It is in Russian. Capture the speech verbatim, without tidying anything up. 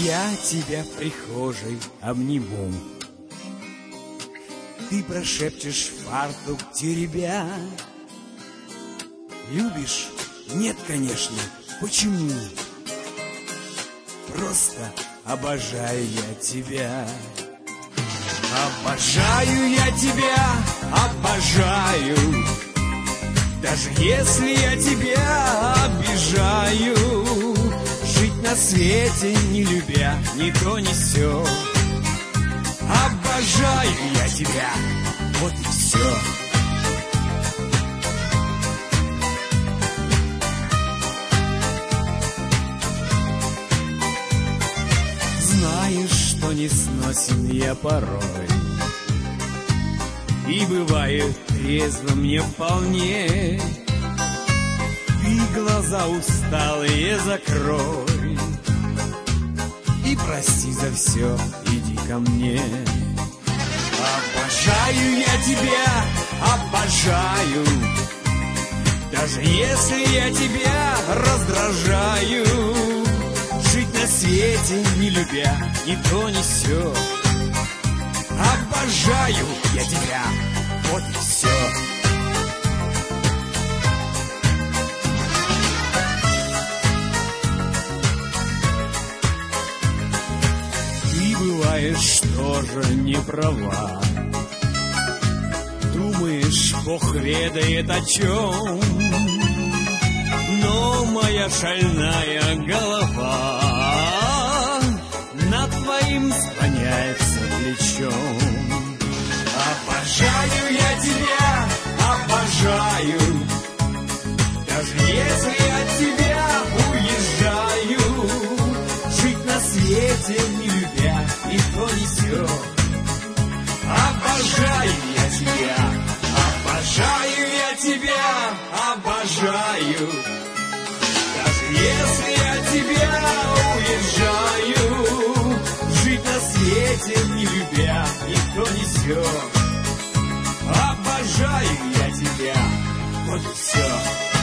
Я тебя в прихожей обниму. Ты прошепчешь фартук теребя. Любишь? Нет, конечно. Почему? Просто обожаю я тебя. Обожаю я тебя, обожаю. Даже если я тебя обижаю. Жить на свете не любя ни то ни сё. Обожаю я тебя, вот и все. Знаешь, что не сносен я порой, и бывает трезвым не вполне. Ты глаза усталые закрой и прости за все, иди ко мне. Обожаю я тебя, обожаю. Даже если я тебя раздражаю. Жить на свете не любя ни то ни сё. Обожаю я тебя, вот и все. Ты бываешь тоже не права. Думаешь, Бог ведает о чем. Но моя шальная голова над твоим склоняется плечом. Обожаю я тебя, обожаю. Даже если от тебя уезжаю. Жить на свете не любя ни то ни сё. Обожаю я тебя, обожаю я тебя, обожаю. Даже если от тебя уезжаю. Жить на свете не любя ни то ни сё. Обожаю я тебя, вот и все.